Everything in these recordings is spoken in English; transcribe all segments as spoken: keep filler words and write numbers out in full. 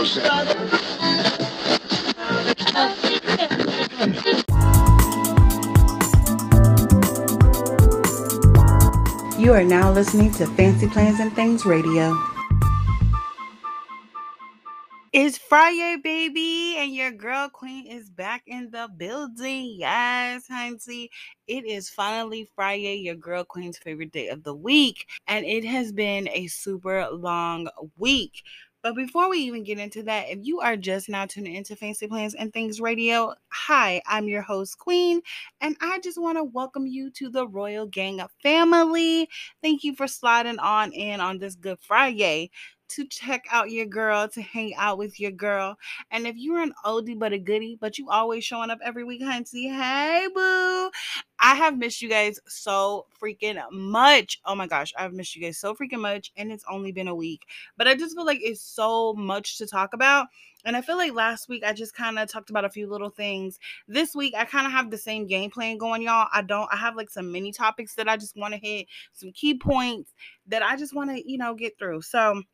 You are now listening to Fancy Plans and Things Radio. It's Friday, baby, and your girl queen is back in the building. Yes, Hansi. It is finally Friday, your girl queen's favorite day of the week, and it has been a super long week. But before we even get into that, if you are just now tuning into Fancy Plans and Things Radio, hi, I'm your host, Queen, and I just want to welcome you to the Royal Gang family. Thank you for sliding on in on this Good Friday to check out your girl, to hang out with your girl. And if you're an oldie but a goodie, but you always showing up every week, Hunty, hey, boo. I have missed you guys so freaking much. Oh my gosh, I've missed you guys so freaking much, and it's only been a week. But I just feel like it's so much to talk about. And I feel like last week I just kind of talked about a few little things. This week I kind of have the same game plan going, y'all. I don't, I have like some mini topics that I just want to hit, some key points that I just want to, you know, get through. So,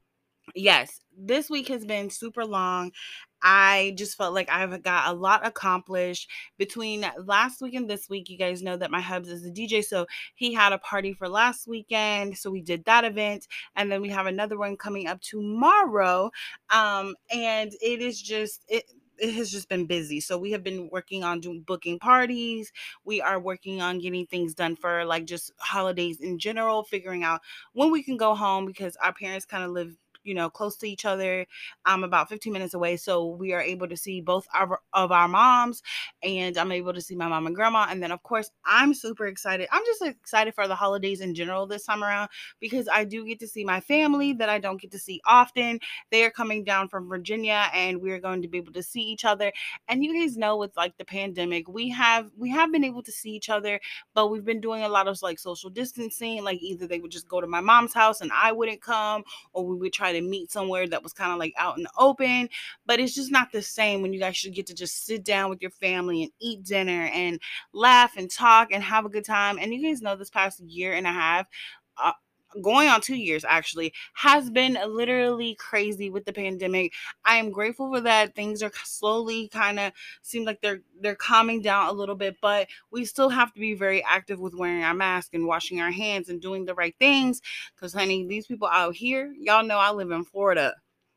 yes, this week has been super long. I just felt like I've got a lot accomplished between last week and this week. You guys know that my hubs is a D J, so he had a party for last weekend, so we did that event, and then we have another one coming up tomorrow. Um, and it is just it. It has just been busy. So we have been working on doing booking parties. We are working on getting things done for like just holidays in general, figuring out when we can go home because our parents kind of live, you know, close to each other, um, about fifteen minutes away. So we are able to see both our, of our moms, and I'm able to see my mom and grandma. And then, of course, I'm super excited. I'm just excited for the holidays in general this time around because I do get to see my family that I don't get to see often. They are coming down from Virginia, and we're going to be able to see each other. And you guys know, with like the pandemic, we have we have been able to see each other, but we've been doing a lot of like social distancing. Like either they would just go to my mom's house and I wouldn't come, or we would try to meet somewhere that was kind of like out in the open. But it's just not the same when you guys should get to just sit down with your family and eat dinner and laugh and talk and have a good time. And you guys know this past year and a half, uh, going on two years actually, has been literally crazy with the pandemic. I am grateful for that. Things are slowly kind of seem like they're they're calming down a little bit, but we still have to be very active with wearing our mask and washing our hands and doing the right things. Because honey, these people out here, y'all know I live in Florida.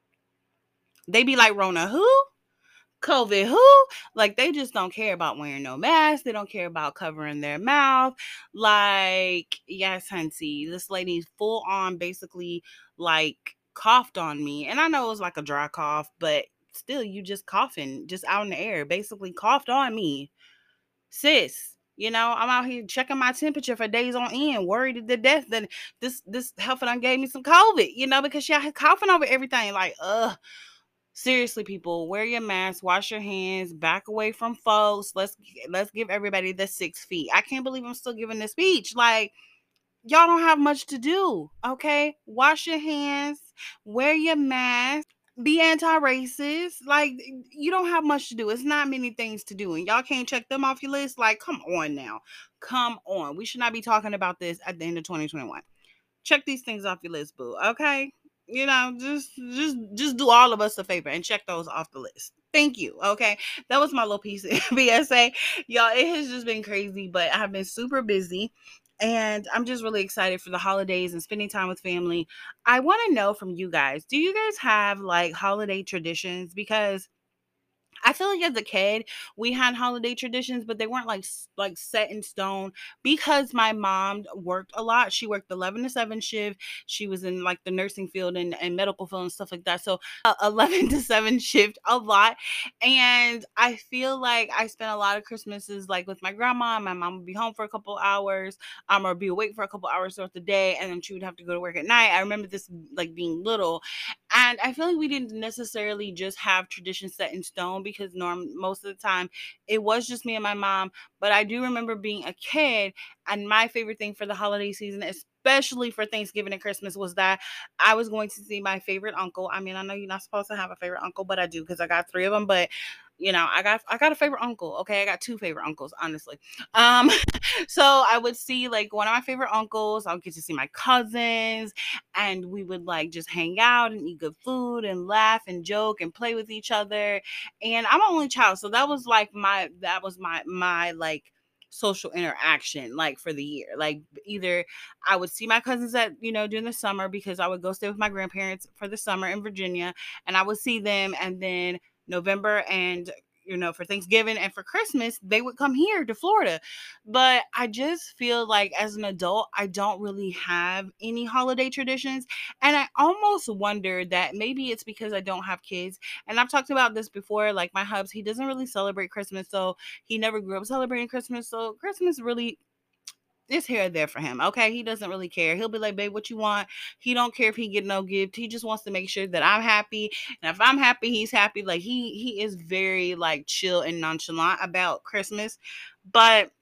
They be like, Rona who? COVID who? Like, they just don't care about wearing no mask. They don't care about covering their mouth. Like, yes, Hunty, this lady full on basically like coughed on me. And I know it was like a dry cough, but still, you just coughing just out in the air, basically coughed on me. Sis, you know, I'm out here checking my temperature for days on end, worried to death that this this heifer done gave me some COVID, you know, because she out here coughing over everything. Like, ugh. Seriously, people, wear your mask, wash your hands, back away from folks. Let's let's give everybody the six feet. I can't believe I'm still giving this speech. Like, y'all don't have much to do, okay? Wash your hands, wear your mask, be anti-racist. Like, you don't have much to do. It's not many things to do, and y'all can't check them off your list. Like, come on now. Come on. We should not be talking about this at the end of twenty twenty-one. Check these things off your list, boo, okay? You know, just just just do all of us a favor and check those off the list. Thank you. Okay. That was my little piece of B S A. Y'all, it has just been crazy, but I've been super busy. And I'm just really excited for the holidays and spending time with family. I want to know from you guys, do you guys have like holiday traditions? Because I feel like as a kid, we had holiday traditions, but they weren't like like set in stone because my mom worked a lot. She worked eleven to seven shift. She was in like the nursing field and, and medical field and stuff like that. So uh, eleven to seven shift a lot. And I feel like I spent a lot of Christmases like with my grandma. My mom would be home for a couple hours, um, or be awake for a couple hours throughout the day, and then she would have to go to work at night. I remember this like being little, and I feel like we didn't necessarily just have traditions set in stone because norm most of the time it was just me and my mom. But I do remember being a kid, and my favorite thing for the holiday season, especially for Thanksgiving and Christmas, was that I was going to see my favorite uncle. I mean, I know you're not supposed to have a favorite uncle, but I do because I got three of them. But you know, I got I got a favorite uncle. Okay, I got two favorite uncles, honestly. Um, so I would see like one of my favorite uncles. I would get to see my cousins, and we would like just hang out and eat good food and laugh and joke and play with each other. And I'm an only child, so that was like my that was my my like social interaction like for the year. Like either I would see my cousins at, you know, during the summer because I would go stay with my grandparents for the summer in Virginia, and I would see them, and then November and you know, for Thanksgiving and for Christmas, they would come here to Florida. But I just feel like as an adult, I don't really have any holiday traditions. And I almost wonder that maybe it's because I don't have kids. And I've talked about this before. Like my hubs, he doesn't really celebrate Christmas. So he never grew up celebrating Christmas. So Christmas really it's here or there for him. Okay. He doesn't really care. He'll be like, babe, what you want? He don't care if he get no gift. He just wants to make sure that I'm happy. And if I'm happy, he's happy. Like he he is very like chill and nonchalant about Christmas. But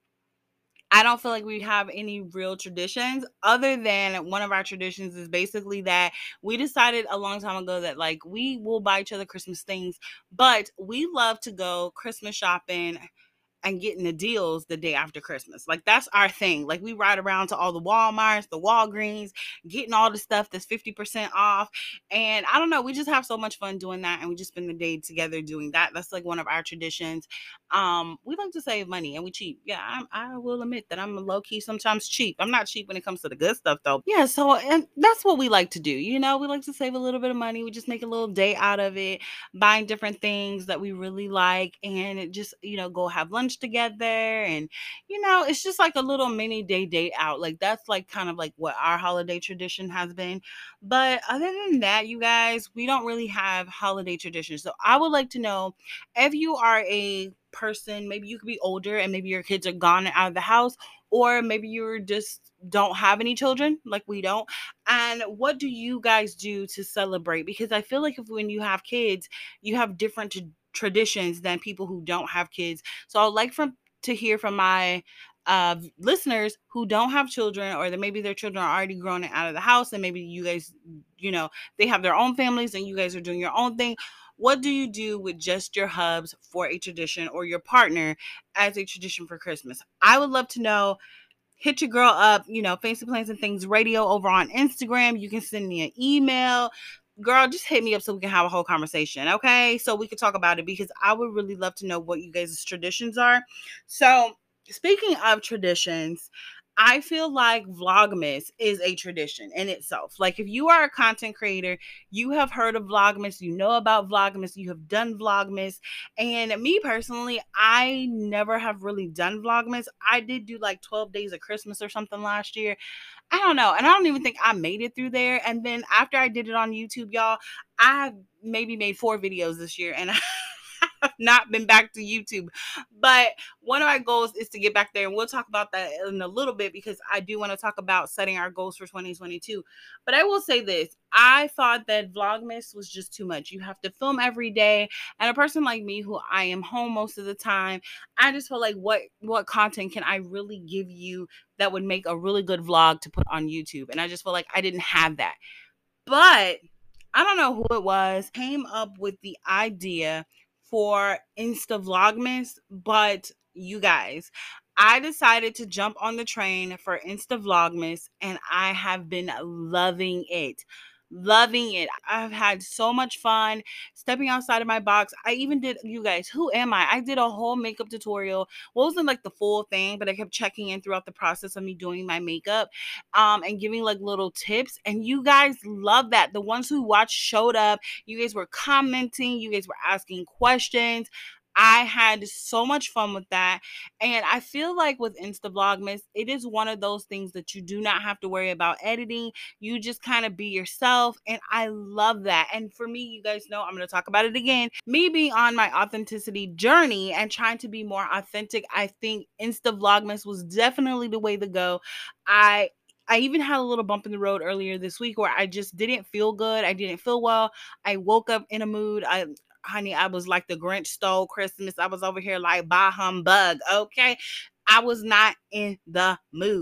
I don't feel like we have any real traditions other than one of our traditions is basically that we decided a long time ago that like we will buy each other Christmas things, but we love to go Christmas shopping and getting the deals the day after Christmas. Like that's our thing. Like we ride around to all the Walmarts, the Walgreens, getting all the stuff that's fifty percent off. And I don't know, we just have so much fun doing that, and we just spend the day together doing that. That's like one of our traditions. Um, we like to save money and we cheap. Yeah, I, I will admit that I'm low key sometimes cheap. I'm not cheap when it comes to the good stuff though. Yeah, so and that's what we like to do. You know, we like to save a little bit of money. We just make a little day out of it, buying different things that we really like, and it just, you know, go have lunch together. And, you know, it's just like a little mini day date out. Like that's like kind of like what our holiday tradition has been. But other than that, you guys, we don't really have holiday traditions. So I would like to know if you are a person, maybe you could be older and maybe your kids are gone and out of the house, or maybe you're just don't have any children like we don't, and what do you guys do to celebrate? Because I feel like if when you have kids you have different t- traditions than people who don't have kids. So I'd like from to hear from my uh listeners who don't have children, or that maybe their children are already grown and out of the house, and maybe you guys, you know, they have their own families and you guys are doing your own thing. What do you do with just your hubs for a tradition, or your partner as a tradition for Christmas? I would love to know. Hit your girl up, you know, Fancy Plans and Things Radio over on Instagram. You can send me an email. Girl, just hit me up so we can have a whole conversation, okay? So we can talk about it, because I would really love to know what you guys' traditions are. So, speaking of traditions, I feel like Vlogmas is a tradition in itself. Like, if you are a content creator, you have heard of Vlogmas, you know about Vlogmas, you have done Vlogmas. And me personally, I never have really done Vlogmas. I did do like twelve days of Christmas or something last year. I don't know. And I don't even think I made it through there. And then after I did it on YouTube, y'all, I maybe made four videos this year, and I've not been back to YouTube. But one of my goals is to get back there, and we'll talk about that in a little bit, because I do want to talk about setting our goals for twenty twenty-two. But I will say this. I thought that Vlogmas was just too much. You have to film every day. And a person like me, who I am home most of the time, I just feel like what what content can I really give you that would make a really good vlog to put on YouTube? And I just feel like I didn't have that. But I don't know who it was came up with the idea for Insta Vlogmas, but you guys, I decided to jump on the train for Insta Vlogmas, and I have been loving it. Loving it. I've had so much fun stepping outside of my box. I even did, you guys, who am I? I did a whole makeup tutorial. Well, it wasn't like the full thing, but I kept checking in throughout the process of me doing my makeup, um, and giving like little tips. And you guys love that. The ones who watched showed up. You guys were commenting. You guys were asking questions. I had so much fun with that. And I feel like with Insta Vlogmas, it is one of those things that you do not have to worry about editing. You just kind of be yourself. And I love that. And for me, you guys know, I'm going to talk about it again. Me being on my authenticity journey and trying to be more authentic, I think Insta Vlogmas was definitely the way to go. I I even had a little bump in the road earlier this week where I just didn't feel good. I didn't feel well. I woke up in a mood. I honey, I was like the Grinch stole Christmas. I was over here like bah humbug. Okay. I was not in the mood.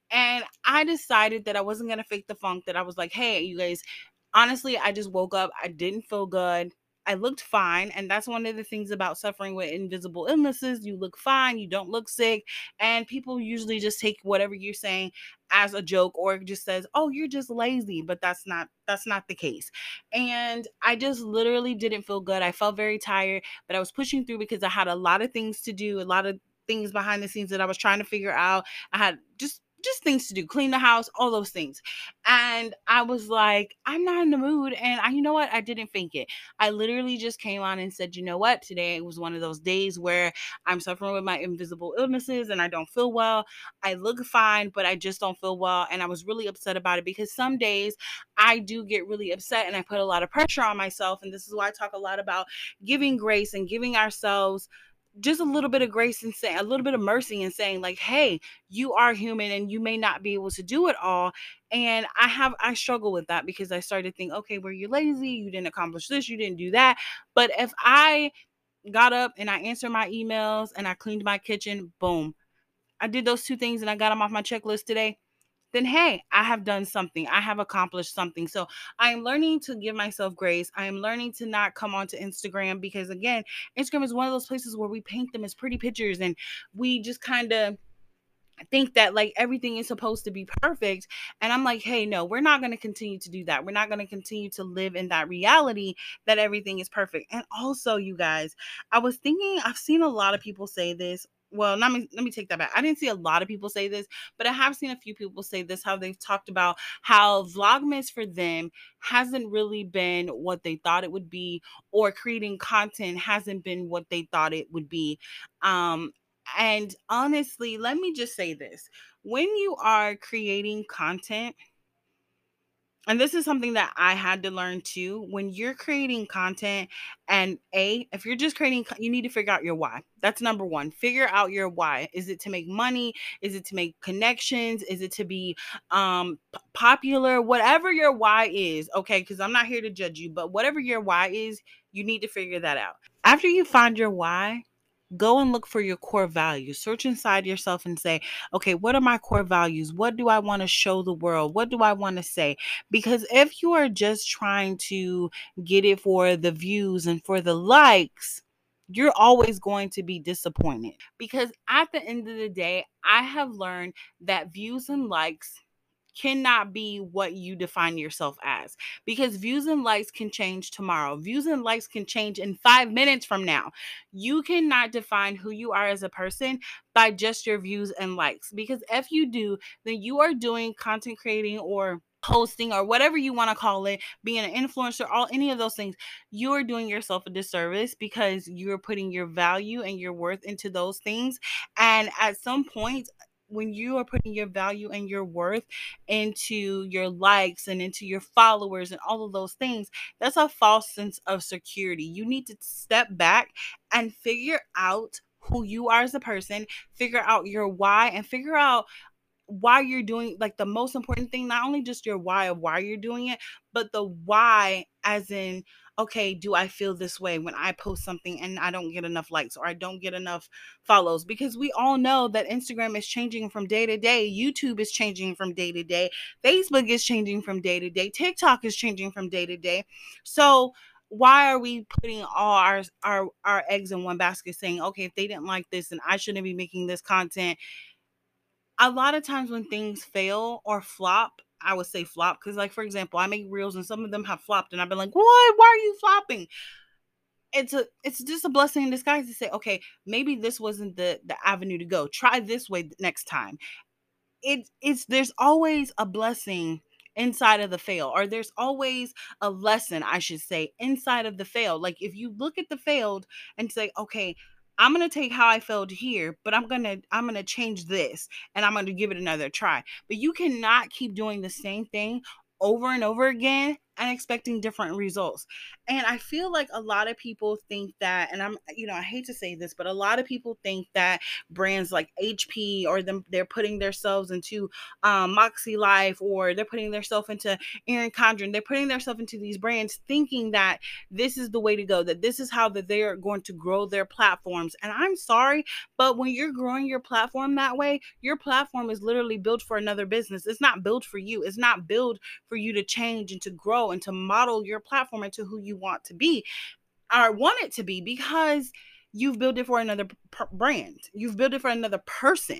And I decided that I wasn't going to fake the funk, that I was like, hey, you guys, honestly, I just woke up. I didn't feel good. I looked fine. And that's one of the things about suffering with invisible illnesses. You look fine, you don't look sick. And people usually just take whatever you're saying as a joke, or it just says, oh, you're just lazy. But that's not that's not the case. And I just literally didn't feel good. I felt very tired, but I was pushing through because I had a lot of things to do, a lot of things behind the scenes that I was trying to figure out. I had just just things to do, clean the house, all those things. And I was like, I'm not in the mood. And I, you know what? I didn't fake it. I literally just came on and said, you know what? Today was one of those days where I'm suffering with my invisible illnesses and I don't feel well. I look fine, but I just don't feel well. And I was really upset about it because some days I do get really upset and I put a lot of pressure on myself. And this is why I talk a lot about giving grace and giving ourselves just a little bit of grace and say a little bit of mercy and saying like, hey, you are human and you may not be able to do it all. And I have I struggle with that because I started to think, okay, were you lazy, you didn't accomplish this, you didn't do that. But if I got up and I answered my emails and I cleaned my kitchen, boom, I did those two things and I got them off my checklist today, then hey, I have done something. I have accomplished something. So I am learning to give myself grace. I am learning to not come onto Instagram because, again, Instagram is one of those places where we paint them as pretty pictures and we just kind of think that like everything is supposed to be perfect. And I'm like, hey, no, we're not going to continue to do that. We're not going to continue to live in that reality that everything is perfect. And also, you guys, I was thinking, I've seen a lot of people say this. Well, let me let me take that back. I didn't see a lot of people say this, but I have seen a few people say this, how they've talked about how Vlogmas for them hasn't really been what they thought it would be, or creating content hasn't been what they thought it would be. Um, and honestly, let me just say this. When you are creating content, and this is something that I had to learn too, when you're creating content, and A, if you're just creating, you need to figure out your why. That's number one. Figure out your why. Is it to make money? Is it to make connections? Is it to be um, p- popular? Whatever your why is, okay? Because I'm not here to judge you, but whatever your why is, you need to figure that out. After you find your why, go and look for your core values. Search inside yourself and say, okay, what are my core values? What do I want to show the world? What do I want to say? Because if you are just trying to get it for the views and for the likes, you're always going to be disappointed. Because at the end of the day, I have learned that views and likes cannot be what you define yourself as, because views and likes can change tomorrow. Views and likes can change in five minutes from now. You cannot define who you are as a person by just your views and likes, because if you do, then you are doing content creating or posting or whatever you want to call it, being an influencer, all any of those things, you are doing yourself a disservice because you're putting your value and your worth into those things. And at some point, when you are putting your value and your worth into your likes and into your followers and all of those things, that's a false sense of security. You need to step back and figure out who you are as a person, figure out your why, and figure out why you're doing, like, the most important thing, not only just your why of why you're doing it, but the why as in, okay, do I feel this way when I post something and I don't get enough likes or I don't get enough follows? Because we all know that Instagram is changing from day to day, YouTube is changing from day to day, Facebook is changing from day to day, TikTok is changing from day to day. So why are we putting all our our our eggs in one basket, saying, okay, if they didn't like this, then I shouldn't be making this content? A lot of times when things fail or flop, I would say flop because, like, for example, I make reels and some of them have flopped, and I've been like, "What? Why are you flopping?" It's a, it's just a blessing in disguise to say, "Okay, maybe this wasn't the the avenue to go. Try this way next time." it it's there's always a blessing inside of the fail, or there's always a lesson, I should say, inside of the fail. Like, if you look at the failed and say, okay, I'm going to take how I failed here, but i'm going to i'm going to change this and I'm going to give it another try. But you cannot keep doing the same thing over and over again and expecting different results. And I feel like a lot of people think that, and I'm, you know, I hate to say this, but a lot of people think that brands like H P or them, they're putting themselves into um, Moxie Life, or they're putting themselves into Erin Condren. They're putting themselves into these brands thinking that this is the way to go, that this is how that they're going to grow their platforms. And I'm sorry, but when you're growing your platform that way, your platform is literally built for another business. It's not built for you. It's not built for you to change and to grow and to model your platform into who you want to be or want it to be, because you've built it for another p- brand. You've built it for another person.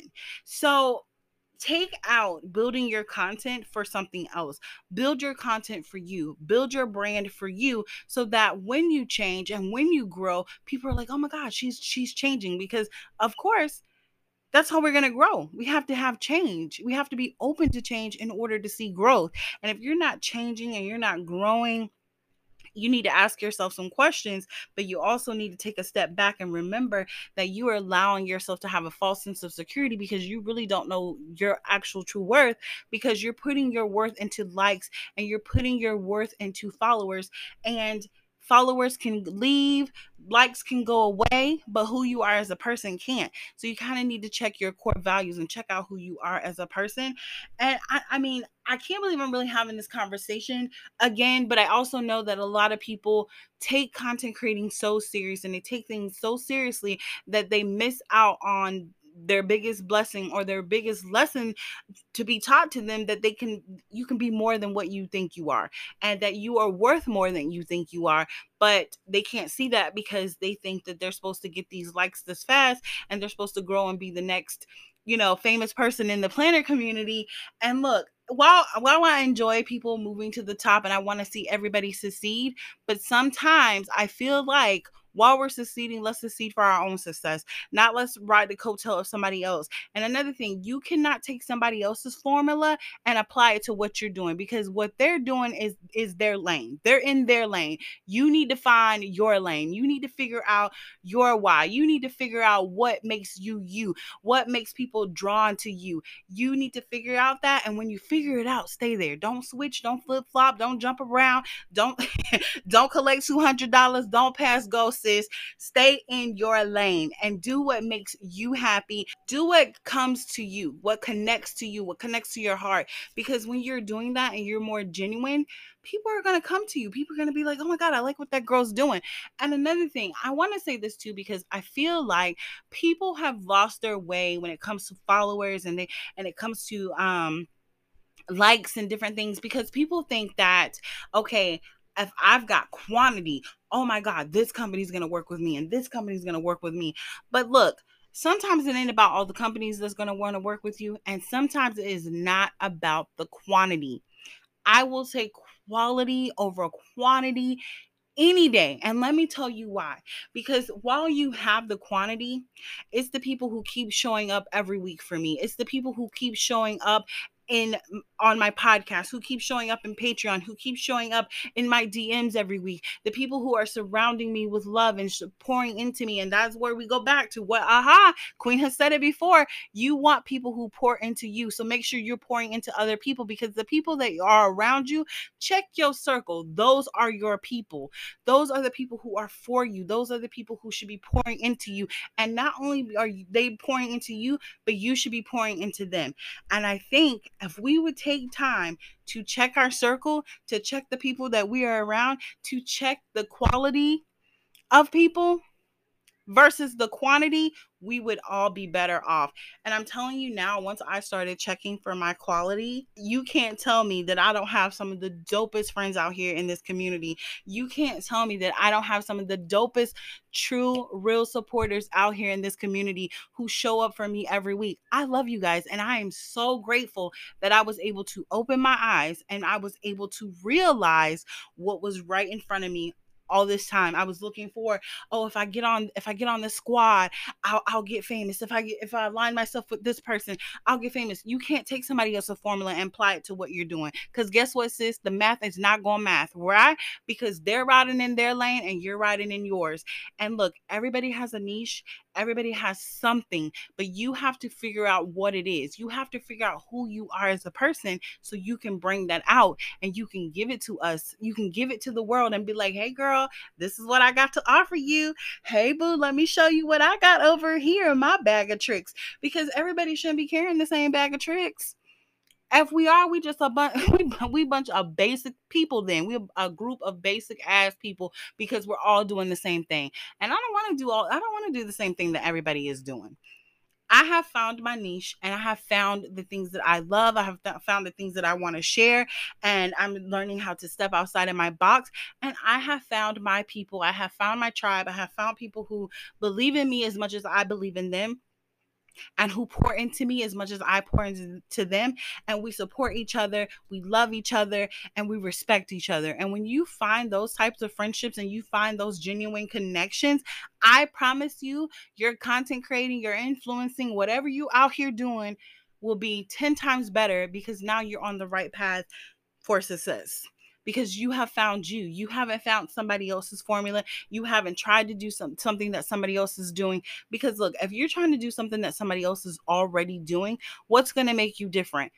So take out building your content for something else. Build your content for you. Build your brand for you, so that when you change and when you grow, people are like, "Oh my God, she's she's changing." Because of course, that's how we're going to grow. We have to have change. We have to be open to change in order to see growth. And if you're not changing and you're not growing, you need to ask yourself some questions, but you also need to take a step back and remember that you are allowing yourself to have a false sense of security, because you really don't know your actual true worth, because you're putting your worth into likes and you're putting your worth into followers, and followers can leave, likes can go away, but who you are as a person can't. So you kind of need to check your core values and check out who you are as a person. And I, I mean, I can't believe I'm really having this conversation again, but I also know that a lot of people take content creating so serious, and they take things so seriously that they miss out on their biggest blessing or their biggest lesson to be taught to them, that they can you can be more than what you think you are, and that you are worth more than you think you are. But they can't see that because they think that they're supposed to get these likes this fast, and they're supposed to grow and be the next, you know, famous person in the planner community. And look, while while I enjoy people moving to the top and I want to see everybody succeed, but sometimes I feel like while we're succeeding, let's succeed for our own success, not let's ride the coattail of somebody else. And another thing, you cannot take somebody else's formula and apply it to what you're doing, because what they're doing is is their lane. They're in their lane. You need to find your lane. You need to figure out your why. You need to figure out what makes you you, what makes people drawn to you. You need to figure out that, and when you figure it out, stay there. Don't switch, don't flip flop, don't jump around, don't don't collect two hundred dollars, don't pass go, sis. Stay in your lane and do what makes you happy. Do what comes to you, what connects to you, what connects to your heart. Because when you're doing that and you're more genuine, people are going to come to you. People are going to be like, "Oh my God, I like what that girl's doing." And another thing, I want to say this too, because I feel like people have lost their way when it comes to followers, and they and it comes to um likes and different things, because people think that, okay, if I've got quantity, oh my God, this company's going to work with me and this company's going to work with me. But look, sometimes it ain't about all the companies that's going to want to work with you, and sometimes it is not about the quantity. I will take quality over quantity any day. And let me tell you why. Because while you have the quantity, it's the people who keep showing up every week for me. It's the people who keep showing up in on my podcast, who keep showing up in Patreon, who keep showing up in my D Ms every week, the people who are surrounding me with love and pouring into me. And that's where we go back to what aha Queen has said it before. You want people who pour into you, so make sure you're pouring into other people, because the people that are around you, check your circle. Those are your people. Those are the people who are for you. Those are the people who should be pouring into you. And not only are they pouring into you, but you should be pouring into them. And I think if we would take time to check our circle, to check the people that we are around, to check the quality of people versus the quantity, we would all be better off. And I'm telling you now, once I started checking for my quality, you can't tell me that I don't have some of the dopest friends out here in this community. You can't tell me that I don't have some of the dopest, true, real supporters out here in this community who show up for me every week. I love you guys, and I am so grateful that I was able to open my eyes and I was able to realize what was right in front of me all this time. I was looking for, oh, if I get on, if I get on the squad, I'll, I'll get famous. If I get, if I align myself with this person, I'll get famous. You can't take somebody else's formula and apply it to what you're doing. Because guess what, sis? The math is not going math, right? Because they're riding in their lane and you're riding in yours. And look, everybody has a niche. Everybody has something, but you have to figure out what it is. You have to figure out who you are as a person so you can bring that out and you can give it to us. You can give it to the world and be like, hey, girl, this is what I got to offer you. Hey, boo, let me show you what I got over here in my bag of tricks, because everybody shouldn't be carrying the same bag of tricks. If we are, we just a bunch, we, we bunch of basic people. Then we're a group of basic ass people because we're all doing the same thing. And I don't want to do all. I don't want to do the same thing that everybody is doing. I have found my niche and I have found the things that I love. I have th- found the things that I want to share, and I'm learning how to step outside of my box. And I have found my people. I have found my tribe. I have found people who believe in me as much as I believe in them, and who pour into me as much as I pour into them. And we support each other, we love each other, and we respect each other. And when you find those types of friendships and you find those genuine connections, I promise you, your content creating, your influencing, whatever you out here doing will be ten times better, because now you're on the right path for success, because you have found you. You haven't found somebody else's formula. You haven't tried to do some, something that somebody else is doing. Because look, if you're trying to do something that somebody else is already doing, what's going to make you different?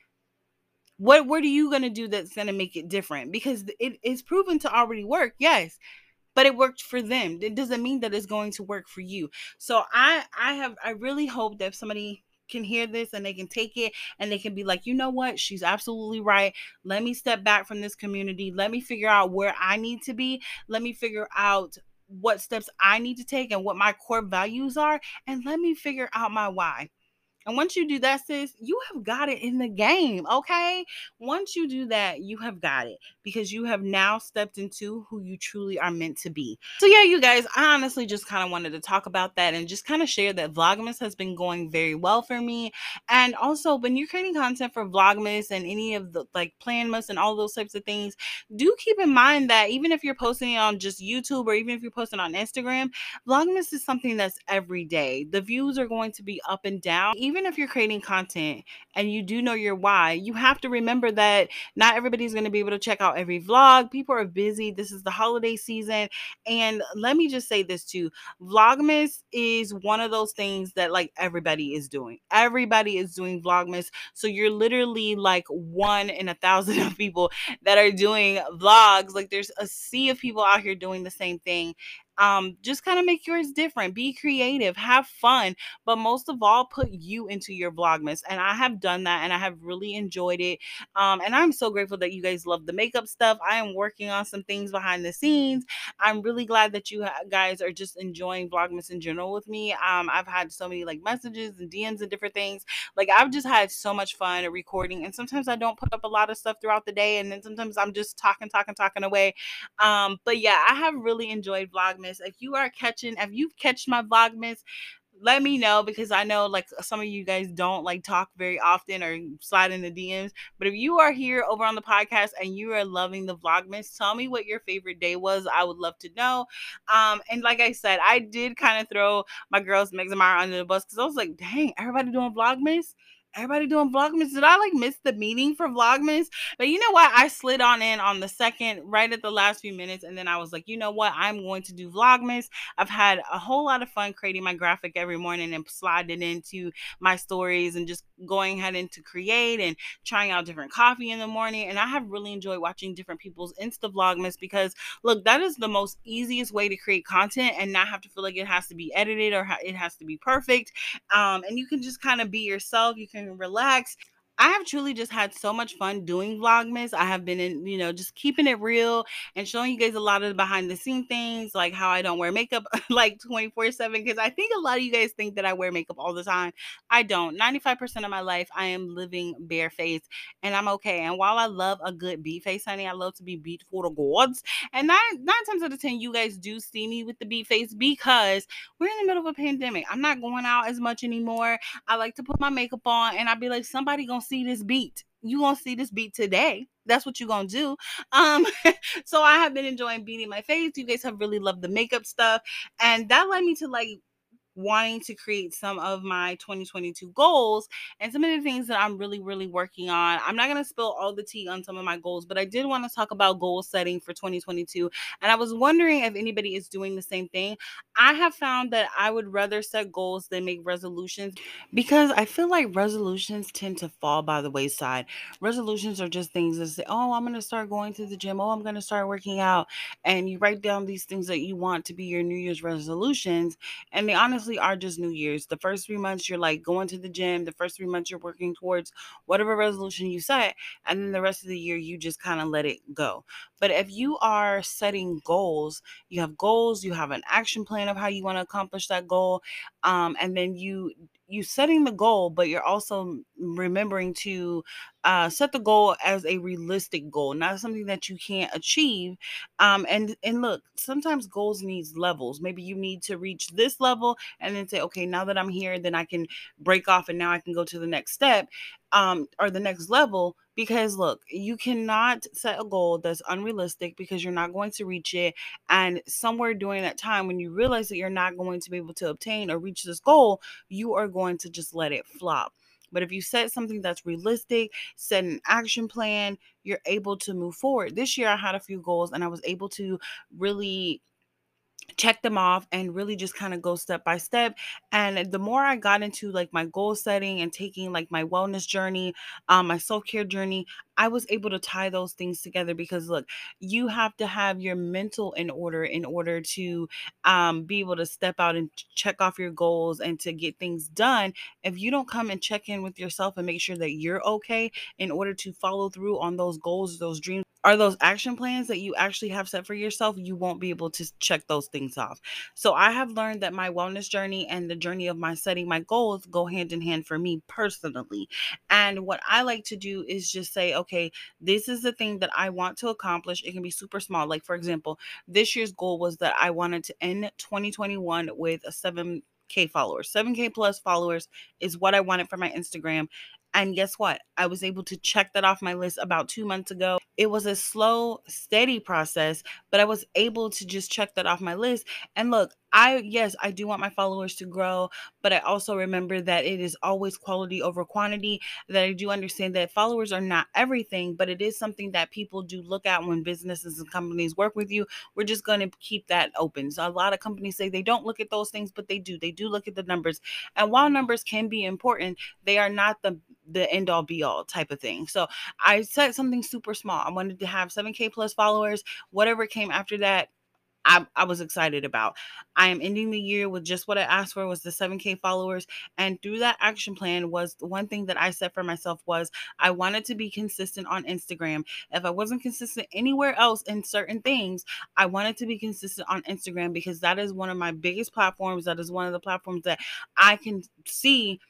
What, what are you going to do that's going to make it different? Because it is proven to already work. Yes. But it worked for them. It doesn't mean that it's going to work for you. So I, I have, I really hope that if somebody can hear this and they can take it and they can be like, you know what, she's absolutely right. Let me step back from this community. Let me figure out where I need to be. Let me figure out what steps I need to take and what my core values are. And let me figure out my why. And once you do that, sis, you have got it in the game, okay? Once you do that, you have got it, because you have now stepped into who you truly are meant to be. So yeah, you guys, I honestly just kind of wanted to talk about that and just kind of share that Vlogmas has been going very well for me. And also, when you're creating content for Vlogmas and any of the like Planmas and all those types of things, do keep in mind that even if you're posting on just YouTube or even if you're posting on Instagram, Vlogmas is something that's every day. The views are going to be up and down. Even if you're creating content and you do know your why, you have to remember that not everybody's going to be able to check out every vlog. People are busy. This is the holiday season. And let me just say this too. Vlogmas is one of those things that like everybody is doing. Everybody is doing Vlogmas. So you're literally like one in a thousand of people that are doing vlogs. Like there's a sea of people out here doing the same thing. Um, just kind of make yours different. Be creative, have fun, but most of all, put you into your Vlogmas. And I have done that and I have really enjoyed it. Um, and I'm so grateful that you guys love the makeup stuff. I am working on some things behind the scenes. I'm really glad that you guys are just enjoying Vlogmas in general with me. Um, I've had so many like messages and D Ms and different things. Like I've just had so much fun recording, and sometimes I don't put up a lot of stuff throughout the day, and then sometimes I'm just talking, talking, talking away. Um, but yeah, I have really enjoyed Vlogmas. If you are catching, if you've catched my Vlogmas, let me know, because I know like some of you guys don't like talk very often or slide in the D Ms. But if you are here over on the podcast and you are loving the Vlogmas, tell me what your favorite day was. I would love to know. Um, and like I said, I did kind of throw my girls Megs and Mara under the bus, because I was like, dang, everybody doing Vlogmas? Everybody doing Vlogmas? Did I like miss the meeting for Vlogmas? But you know what? I slid on in on the second, right at the last few minutes. And then I was like, you know what? I'm going to do Vlogmas. I've had a whole lot of fun creating my graphic every morning and sliding into my stories and just going ahead and to create and trying out different coffee in the morning. And I have really enjoyed watching different people's Insta Vlogmas, because look, that is the most easiest way to create content and not have to feel like it has to be edited or it has to be perfect. Um, and you can just kind of be yourself. You can relax. I have truly just had so much fun doing Vlogmas. I have been in, you know, just keeping it real and showing you guys a lot of the behind the scene things, like how I don't wear makeup like twenty-four seven, because I think a lot of you guys think that I wear makeup all the time. I don't. ninety-five percent of my life, I am living barefaced, and I'm okay. And while I love a good beat face, honey, I love to be beat for the gods. And nine, nine times out of ten, you guys do see me with the beat face because we're in the middle of a pandemic. I'm not going out as much anymore. I like to put my makeup on and I'd be like, somebody gonna see this beat. You gonna see this beat today. That's what you gonna do. Um, so I have been enjoying beating my face. You guys have really loved the makeup stuff. And that led me to like wanting to create some of my twenty twenty-two goals and some of the things that I'm really, really working on. I'm not going to spill all the tea on some of my goals, but I did want to talk about goal setting for twenty twenty-two. And I was wondering if anybody is doing the same thing. I have found that I would rather set goals than make resolutions because I feel like resolutions tend to fall by the wayside. Resolutions are just things that say, oh, I'm going to start going to the gym. Oh, I'm going to start working out. And you write down these things that you want to be your New Year's resolutions. And they honestly are just New Year's. The first three months, you're like going to the gym. The first three months, you're working towards whatever resolution you set. And then the rest of the year, you just kind of let it go. But if you are setting goals, you have goals, you have an action plan of how you want to accomplish that goal. Um, and then you you setting the goal, but you're also remembering to uh, set the goal as a realistic goal, not something that you can't achieve. Um, and and look, sometimes goals needs levels. Maybe you need to reach this level and then say, okay, now that I'm here, then I can break off and now I can go to the next step, um, or the next level. Because look, you cannot set a goal that's unrealistic because you're not going to reach it. And somewhere during that time, when you realize that you're not going to be able to obtain or reach this goal, you are going to just let it flop. But if you set something that's realistic, set an action plan, you're able to move forward. This year, I had a few goals and I was able to really check them off and really just kind of go step by step. And the more I got into like my goal setting and taking like my wellness journey, um my self-care journey, I was able to tie those things together. Because look, you have to have your mental in order in order to um be able to step out and ch- check off your goals and to get things done. If you don't come and check in with yourself and make sure that you're okay in order to follow through on those goals, those dreams, are those action plans that you actually have set for yourself, you won't be able to check those things off. So I have learned that my wellness journey and the journey of my setting my goals go hand in hand for me personally. And what I like to do is just say, okay, this is the thing that I want to accomplish. It can be super small. Like, for example, this year's goal was that I wanted to end twenty twenty-one with a seven K followers. seven K plus followers is what I wanted for my Instagram. And guess what? I was able to check that off my list about two months ago. It was a slow, steady process, but I was able to just check that off my list. And look, I, yes, I do want my followers to grow, but I also remember that it is always quality over quantity. That I do understand that followers are not everything, but it is something that people do look at when businesses and companies work with you. We're just going to keep that open. So a lot of companies say they don't look at those things, but they do. They do look at the numbers. And while numbers can be important, they are not the the end all be all type of thing. So I set something super small. I wanted to have seven K plus followers. Whatever came after that, I, I was excited about. I am ending the year with just what I asked for, was the seven K followers. And through that action plan was the one thing that I set for myself was I wanted to be consistent on Instagram. If I wasn't consistent anywhere else in certain things, I wanted to be consistent on Instagram because that is one of my biggest platforms. That is one of the platforms that I can see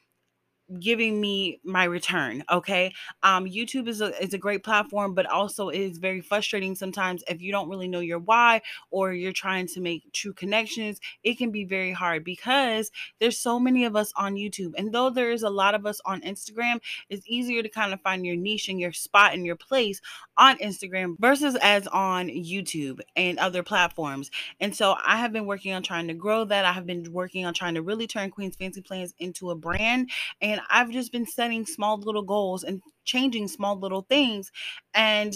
giving me my return. Okay. Um, YouTube is a is a great platform, but also it is very frustrating sometimes if you don't really know your why or you're trying to make true connections. It can be very hard because there's so many of us on YouTube. And though there is a lot of us on Instagram, it's easier to kind of find your niche and your spot and your place on Instagram versus as on YouTube and other platforms. And so I have been working on trying to grow that. I have been working on trying to really turn Queen's Fancy Plans into a brand. And I've just been setting small little goals and changing small little things. And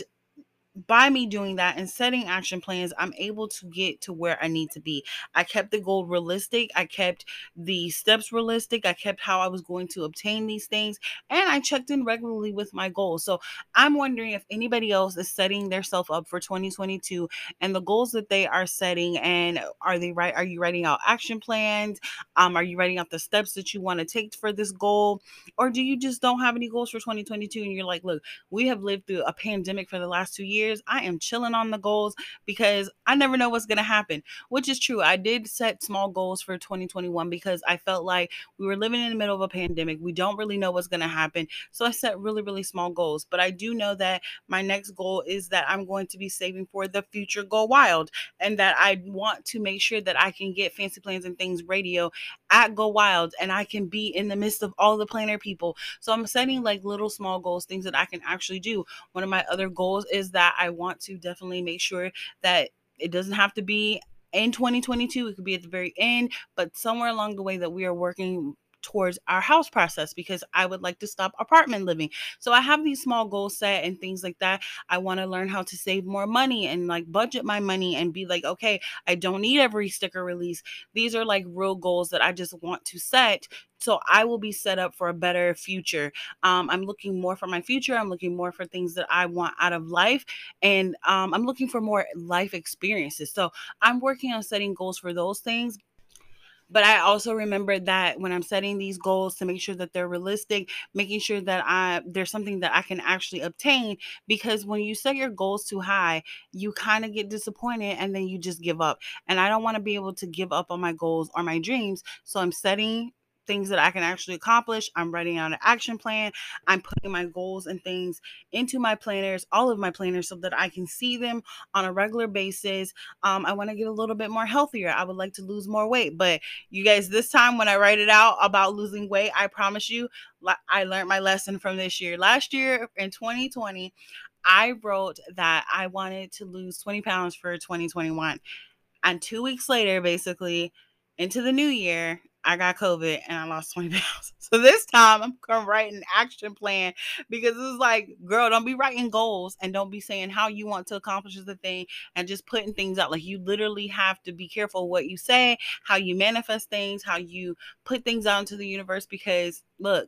by me doing that and setting action plans, I'm able to get to where I need to be. I kept the goal realistic. I kept the steps realistic. I kept how I was going to obtain these things. And I checked in regularly with my goals. So I'm wondering if anybody else is setting themselves up for twenty twenty-two and the goals that they are setting. And are they right? Are you writing out action plans? Um, are you writing out the steps that you want to take for this goal? Or do you just don't have any goals for twenty twenty-two and you're like, look, we have lived through a pandemic for the last two years. I am chilling on the goals because I never know what's going to happen, which is true. I did set small goals for twenty twenty-one because I felt like we were living in the middle of a pandemic. We don't really know what's going to happen. So I set really, really small goals. But I do know that my next goal is that I'm going to be saving for the future Go Wild, and that I want to make sure that I can get Fancy Plans and Things radio at Go Wild and I can be in the midst of all the planner people. So I'm setting like little small goals, things that I can actually do. One of my other goals is that I want to definitely make sure that it doesn't have to be in twenty twenty-two, it could be at the very end, but somewhere along the way that we are working towards our house process, because I would like to stop apartment living. So I have these small goals set and things like that. I want to learn how to save more money and like budget my money and be like, okay, I don't need every sticker release. These are like real goals that I just want to set. So I will be set up for a better future. Um, I'm looking more for my future. I'm looking more for things that I want out of life. And um, I'm looking for more life experiences. So I'm working on setting goals for those things. But I also remember that when I'm setting these goals, to make sure that they're realistic, making sure that I there's something that I can actually obtain. Because when you set your goals too high, you kind of get disappointed and then you just give up. And I don't want to be able to give up on my goals or my dreams. So I'm setting things that I can actually accomplish. I'm writing out an action plan. I'm putting my goals and things into my planners, all of my planners, so that I can see them on a regular basis. Um, I want to get a little bit more healthier. I would like to lose more weight, but you guys, this time when I write it out about losing weight, I promise you, I learned my lesson from this year. Last year in twenty twenty, I wrote that I wanted to lose twenty pounds for twenty twenty-one. And two weeks later, basically into the new year, I got COVID and I lost twenty pounds. So this time I'm going to write an action plan, because it's like, girl, don't be writing goals and don't be saying how you want to accomplish the thing and just putting things out. Like, you literally have to be careful what you say, how you manifest things, how you put things out into the universe, because look,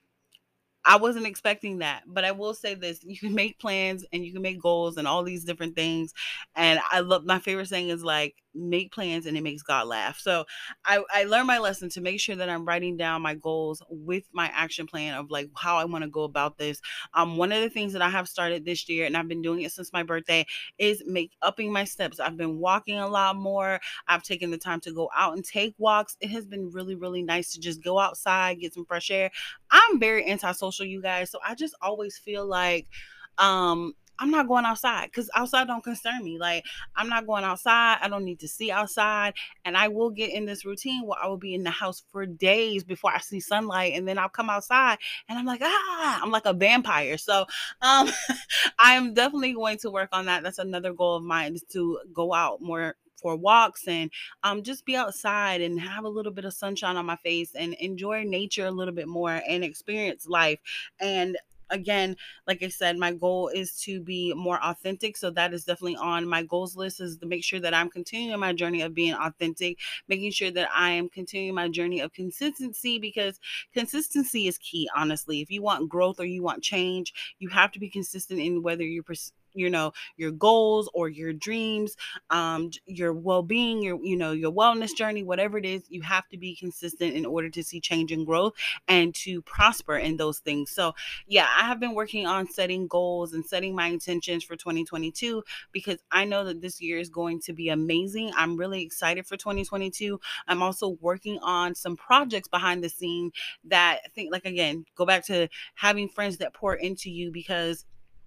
I wasn't expecting that, but I will say this: you can make plans and you can make goals and all these different things. And I love, my favorite saying is like, make plans and it makes God laugh. So I, I learned my lesson to make sure that I'm writing down my goals with my action plan of like how I want to go about this. Um, one of the things that I have started this year, and I've been doing it since my birthday, is make upping my steps. I've been walking a lot more. I've taken the time to go out and take walks. It has been really, really nice to just go outside, get some fresh air. I'm very antisocial, you guys. So I just always feel like um I'm not going outside, because outside don't concern me. Like, I'm not going outside. I don't need to see outside. And I will get in this routine where I will be in the house for days before I see sunlight. And then I'll come outside and I'm like, ah, I'm like a vampire. So um I am definitely going to work on that. That's another goal of mine, is to go out more for walks and um, just be outside and have a little bit of sunshine on my face and enjoy nature a little bit more and experience life. And again, like I said, my goal is to be more authentic. So that is definitely on my goals list, is to make sure that I'm continuing my journey of being authentic, making sure that I am continuing my journey of consistency, because consistency is key, honestly. If you want growth or you want change, you have to be consistent in whether you're pers- you know, your goals or your dreams, um, your well-being, your, you know, your wellness journey, whatever it is. You have to be consistent in order to see change and growth and to prosper in those things. So yeah, I have been working on setting goals and setting my intentions for twenty twenty-two, because I know that this year is going to be amazing. I'm really excited for twenty twenty-two. I'm also working on some projects behind the scene that I think, like, again, go back to having friends that pour into you, because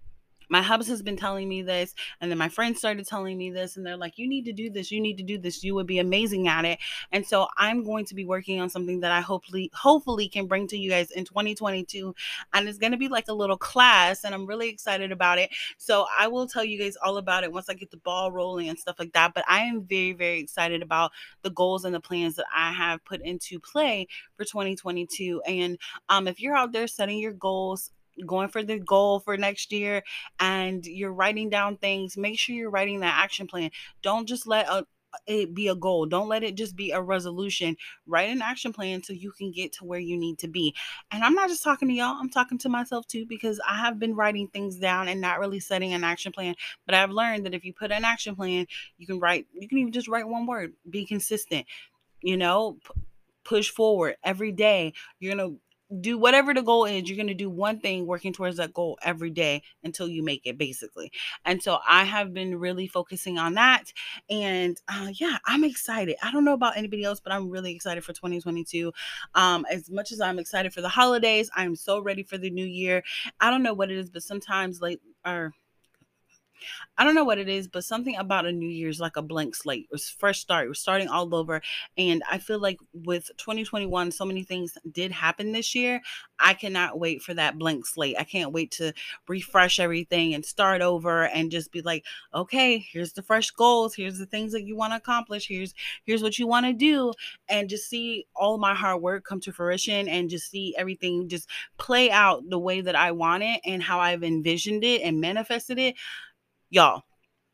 my hubs has been telling me this, and then my friends started telling me this, and they're like, you need to do this, you need to do this, you would be amazing at it. And so I'm going to be working on something that I hopefully hopefully can bring to you guys in twenty twenty-two, and it's going to be like a little class, and I'm really excited about it. So I will tell you guys all about it once I get the ball rolling and stuff like that. But I am very, very excited about the goals and the plans that I have put into play for twenty twenty-two. And um, if you're out there setting your goals, going for the goal for next year, and you're writing down things, make sure you're writing that action plan. Don't just let a, it be a goal. Don't let it just be a resolution. Write an action plan so you can get to where you need to be. And I'm not just talking to y'all, I'm talking to myself too, because I have been writing things down and not really setting an action plan. But I've learned that if you put an action plan, you can write, you can even just write one word: be consistent, you know, p- push forward every day. You're going to do whatever the goal is. You're going to do one thing working towards that goal every day until you make it, basically. And so I have been really focusing on that. And uh, yeah, I'm excited. I don't know about anybody else, but I'm really excited for twenty twenty-two. Um, as much as I'm excited for the holidays, I'm so ready for the new year. I don't know what it is, but sometimes like, or I don't know what it is, but something about a new year's like a blank slate. It was fresh start. We're starting all over. And I feel like with twenty twenty-one, so many things did happen this year. I cannot wait for that blank slate. I can't wait to refresh everything and start over and just be like, okay, here's the fresh goals. Here's the things that you want to accomplish. Here's here's what you want to do. And just see all my hard work come to fruition and just see everything just play out the way that I want it and how I've envisioned it and manifested it. Y'all,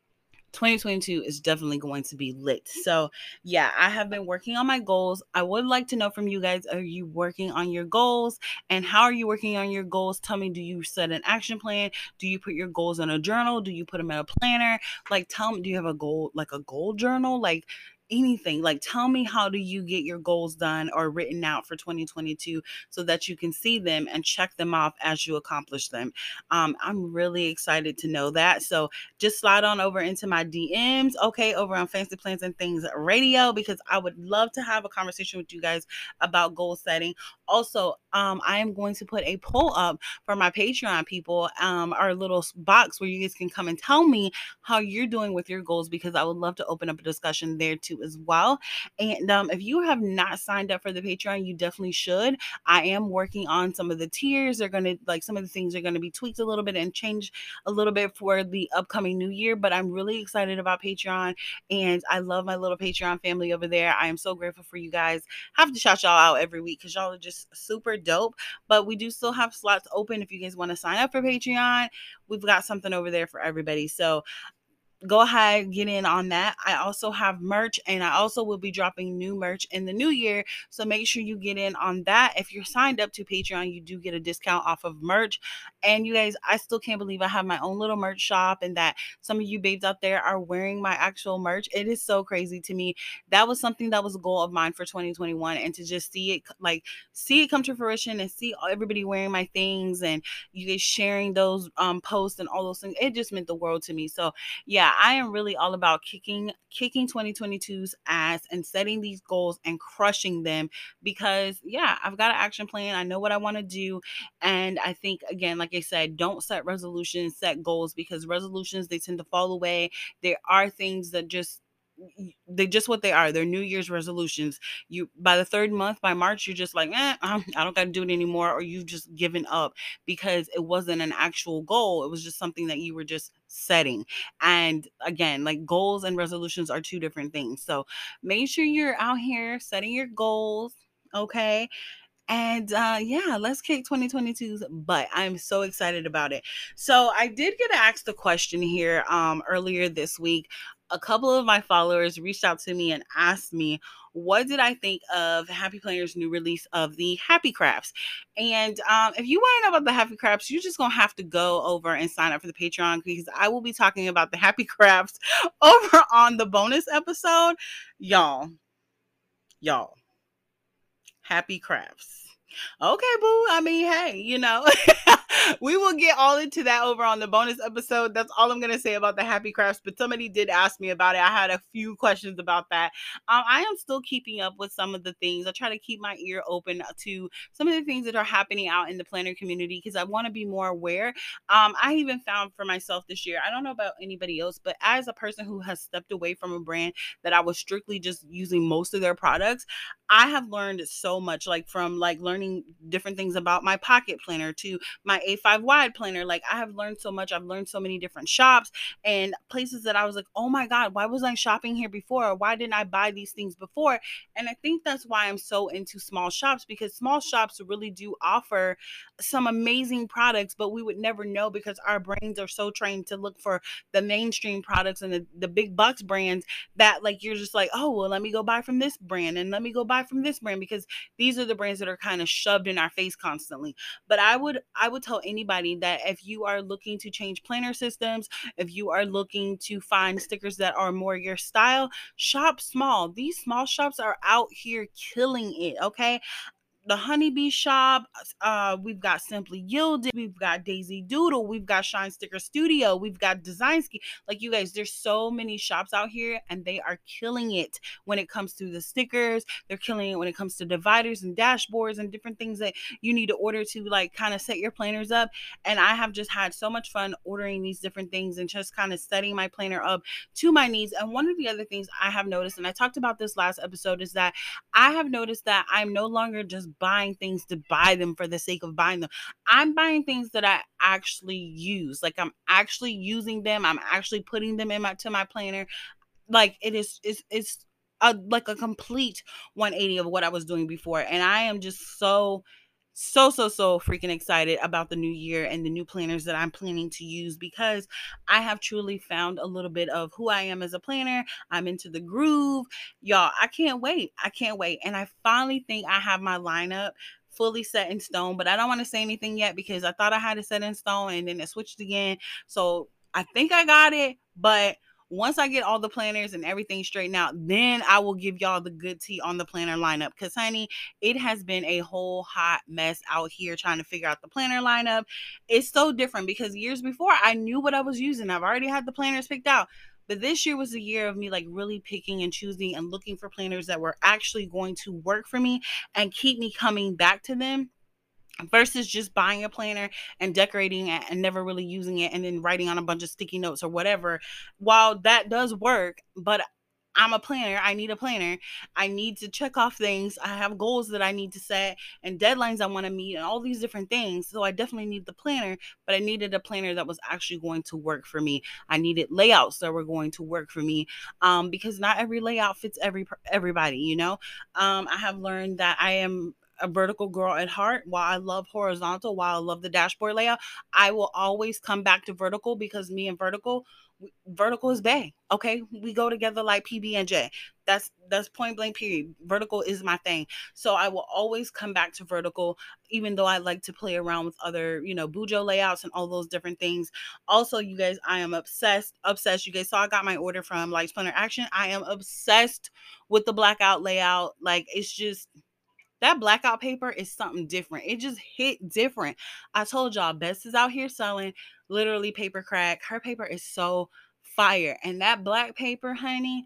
twenty twenty-two is definitely going to be lit. So, yeah, I have been working on my goals. I would like to know from you guys, are you working on your goals? And how are you working on your goals? Tell me, do you set an action plan? Do you put your goals in a journal? Do you put them in a planner? Like, tell me, do you have a goal, like a goal journal? Like, anything. Like, tell me, how do you get your goals done or written out for twenty twenty-two so that you can see them and check them off as you accomplish them? Um, I'm really excited to know that. So just slide on over into my D Ms, okay, over on Fancy Plans and Things Radio, because I would love to have a conversation with you guys about goal setting. Also, um, I am going to put a poll up for my Patreon people, um, our little box where you guys can come and tell me how you're doing with your goals, because I would love to open up a discussion there too as well. And um, if you have not signed up for the Patreon, you definitely should. I am working on some of the tiers. They're going to, like, some of the things are going to be tweaked a little bit and change a little bit for the upcoming new year, but I'm really excited about Patreon, and I love my little Patreon family over there. I am so grateful for you guys. I have to shout y'all out every week because y'all are just super dope, but we do still have slots open. If you guys want to sign up for Patreon, we've got something over there for everybody. So go ahead, get in on that. I also have merch, and I also will be dropping new merch in the new year. So make sure you get in on that. If you're signed up to Patreon, you do get a discount off of merch. And you guys, I still can't believe I have my own little merch shop and that some of you babes out there are wearing my actual merch. It is so crazy to me. That was something that was a goal of mine for twenty twenty-one, and to just see it, like, see it come to fruition and see everybody wearing my things and you guys sharing those um, posts and all those things. It just meant the world to me. So yeah, I am really all about kicking kicking twenty twenty-two's ass and setting these goals and crushing them, because yeah, I've got an action plan. I know what I want to do. And I think, again, like I said, don't set resolutions, set goals, because resolutions, they tend to fall away. There are things that just they just what they are. They're New Year's resolutions. You, by the third month, by March, you're just like, eh, I don't got to do it anymore, or you've just given up because it wasn't an actual goal. It was just something that you were just setting. And again, like, goals and resolutions are two different things. So make sure you're out here setting your goals. Okay. And uh, yeah, let's kick twenty twenty-two's butt. I'm so excited about it. So I did get asked a question here um, earlier this week. A couple of my followers reached out to me and asked me, what did I think of Happy Planner's new release of the Happy Crafts? And um, if you want to know about the Happy Crafts, you're just going to have to go over and sign up for the Patreon, because I will be talking about the Happy Crafts over on the bonus episode. Y'all, y'all. Happy Crafts. Okay, boo. I mean, hey, you know, we will get all into that over on the bonus episode. That's all I'm going to say about the Happy Crafts. But somebody did ask me about it. I had a few questions about that. Um, I am still keeping up with some of the things. I try to keep my ear open to some of the things that are happening out in the planner community, because I want to be more aware. Um, I even found for myself this year, I don't know about anybody else, but as a person who has stepped away from a brand that I was strictly just using most of their products, I have learned so much, like from like learning different things about my pocket planner to my A five wide planner. Like, I have learned so much. I've learned so many different shops and places that I was like, oh my God, why was I shopping here before? Or why didn't I buy these things before? And I think that's why I'm so into small shops, because small shops really do offer some amazing products, but we would never know because our brains are so trained to look for the mainstream products and the, the big bucks brands, that like, you're just like, oh, well, let me go buy from this brand and let me go buy from this brand, because these are the brands that are kind of shoved in our face constantly. But I would I would tell anybody that if you are looking to change planner systems, if you are looking to find stickers that are more your style, shop small. These small shops are out here killing it, okay? the Honeybee Shop. Uh, we've got Simply Yielded. We've got Daisy Doodle. We've got Shine Sticker Studio. We've got Design Ski. Like, you guys, there's so many shops out here, and they are killing it when it comes to the stickers. They're killing it when it comes to dividers and dashboards and different things that you need to order to like kind of set your planners up. And I have just had so much fun ordering these different things and just kind of setting my planner up to my needs. And one of the other things I have noticed, and I talked about this last episode, is that I have noticed that I'm no longer just buying things to buy them for the sake of buying them. I'm buying things that I actually use. Like, I'm actually using them. I'm actually putting them in my to my planner. Like, it is it's it's a like a complete one eighty of what I was doing before. And I am just so so so so freaking excited about the new year and the new planners that I'm planning to use, because I have truly found a little bit of who I am as a planner. I'm into the groove, y'all. I can't wait. I can't wait. And I finally think I have my lineup fully set in stone, but I don't want to say anything yet because I thought I had it set in stone and then it switched again. So I think I got it, but once I get all the planners and everything straightened out, then I will give y'all the good tea on the planner lineup. Because, honey, it has been a whole hot mess out here trying to figure out the planner lineup. It's so different because years before, I knew what I was using. I've already had the planners picked out. But this year was a year of me like really picking and choosing and looking for planners that were actually going to work for me and keep me coming back to them, versus just buying a planner and decorating it and never really using it and then writing on a bunch of sticky notes or whatever. While that does work, but I'm a planner. I need a planner. I need to check off things. I have goals that I need to set and deadlines I want to meet and all these different things. So I definitely need the planner, but I needed a planner that was actually going to work for me. I needed layouts that were going to work for me, um, because not every layout fits every everybody, you know. Um, I have learned that I am a vertical girl at heart. While I love horizontal, while I love the dashboard layout, I will always come back to vertical, because me and vertical, vertical is bae. Okay, we go together like P B and J. That's that's point blank period. Vertical is my thing. So I will always come back to vertical, even though I like to play around with other, you know, Bujo layouts and all those different things. Also, you guys, I am obsessed, obsessed. You guys saw I got my order from Light Splendor Action. I am obsessed with the blackout layout. Like, it's just, that blackout paper is something different. It just hit different. I told y'all, Best is out here selling literally paper crack. Her paper is so fire. And that black paper, honey,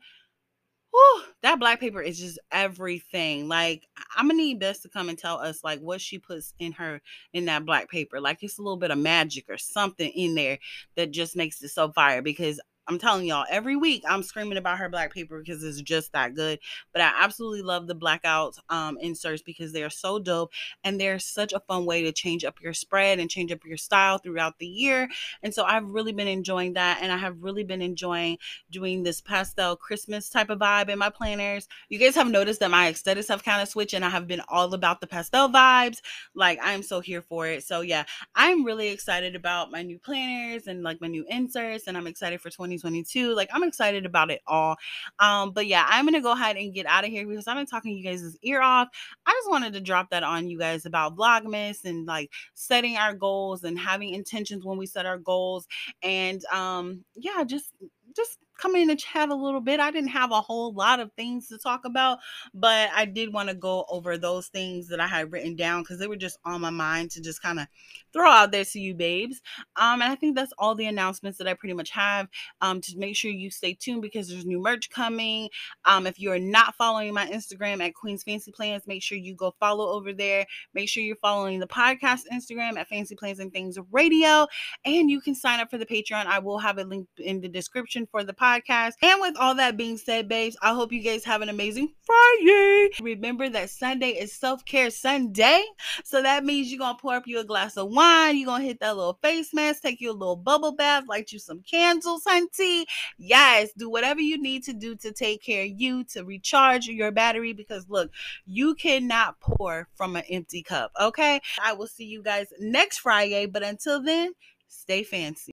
whew, that black paper is just everything. Like, I'm gonna need Bess to come and tell us like what she puts in her in that black paper. Like, it's a little bit of magic or something in there that just makes it so fire. Because I'm telling y'all, every week I'm screaming about her black paper because it's just that good. But I absolutely love the blackout um, inserts because they are so dope, and they're such a fun way to change up your spread and change up your style throughout the year. And so I've really been enjoying that, and I have really been enjoying doing this pastel Christmas type of vibe in my planners. You guys have noticed that my aesthetics have kind of switched, and I have been all about the pastel vibes. Like, I'm so here for it. So yeah, I'm really excited about my new planners and like my new inserts, and I'm excited for twenty twenty-two. Like, I'm excited about it all. Um, but yeah, I'm gonna go ahead and get out of here because I've been talking you guys' ear off. I just wanted to drop that on you guys about Vlogmas and like setting our goals and having intentions when we set our goals. And um, yeah, just just come in and chat a little bit. I didn't have a whole lot of things to talk about, but I did want to go over those things that I had written down because they were just on my mind to just kind of throw out there to you babes. Um, and I think that's all the announcements that I pretty much have. Um, to make sure you stay tuned because there's new merch coming. Um, if you're not following my Instagram at Queen's Fancy Plans, make sure you go follow over there. Make sure you're following the podcast Instagram at Fancy Plans and Things Radio. And you can sign up for the Patreon. I will have a link in the description for the podcast. And with all that being said, babes, I hope you guys have an amazing Friday. Remember that Sunday is self-care Sunday. So that means you're going to pour up you a glass of wine. You're going to hit that little face mask, take you a little bubble bath, light you some candles, hunty. Yes, do whatever you need to do to take care of you, to recharge your battery, because look, you cannot pour from an empty cup, okay? I will see you guys next Friday, but until then, stay fancy.